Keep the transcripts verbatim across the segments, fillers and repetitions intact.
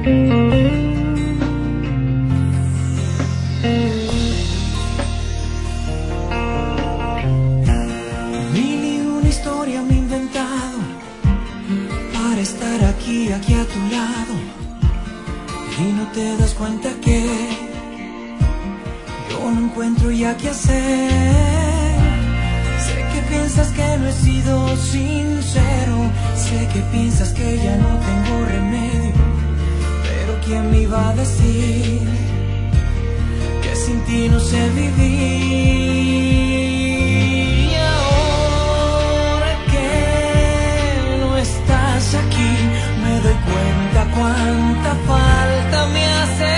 Mil y una historia me he inventado para estar aquí, aquí a tu lado, y no te das cuenta que yo no encuentro ya qué hacer. Sé que piensas que no he sido sincero, sé que piensas que ya no tengo remedio, pero ¿quién me iba a decir que sin ti no sé vivir? Y ahora que no estás aquí, me doy cuenta cuánta falta me hace.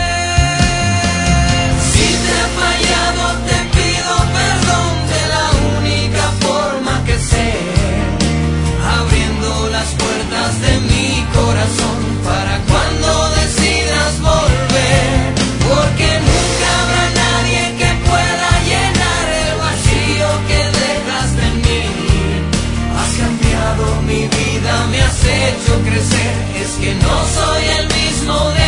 Si te he fallado, te pido perdón de la única forma que sé, abriendo las puertas de mi corazón para cuando decidas volver, porque nunca habrá nadie que pueda llenar el vacío que dejaste en mí. Has cambiado mi vida, me has hecho crecer, es que no soy el mismo de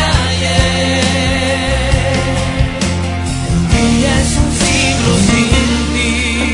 ayer. El día es un siglo sin ti.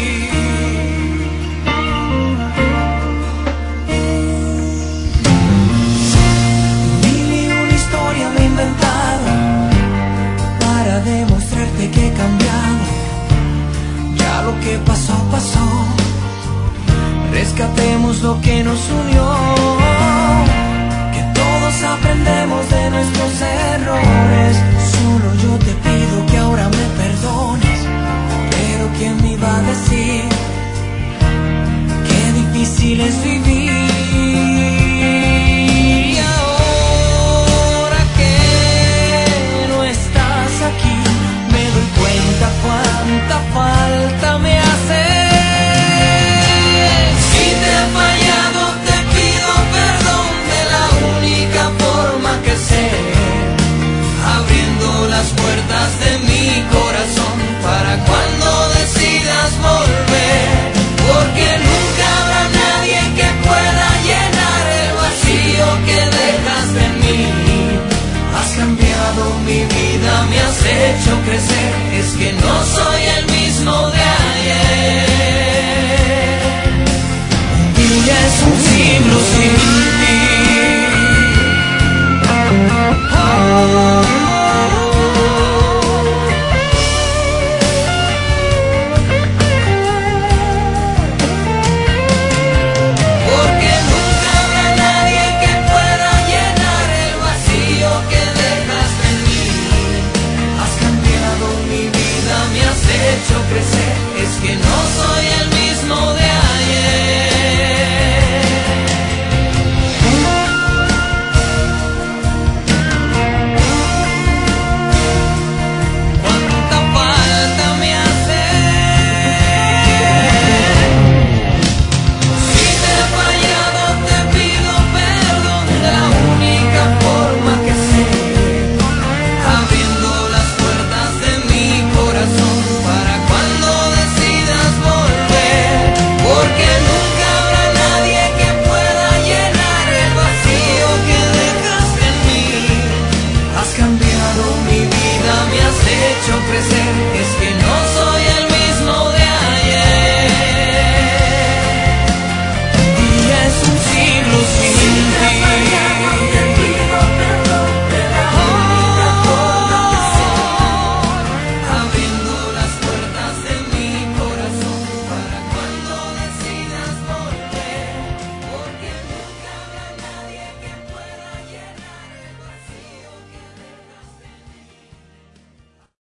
Mil y una historia me he inventado para demostrarte que he cambiado. Ya lo que pasó, pasó. Rescatemos lo que nos unió, que todos aprendemos de nuestros errores. Solo yo te pido que ahora me perdones, pero ¿quién me iba a decir qué difícil es vivir? Y ahora que no estás aquí, me doy cuenta cuánta falta me hace. Si te he fallado, te pido perdón de la única forma que sé, abriendo las puertas de mi corazón para cuando decidas volver, porque nunca habrá nadie que pueda llenar el vacío que dejaste en mí. Has cambiado mi vida, me has hecho crecer, es que no soy el mismo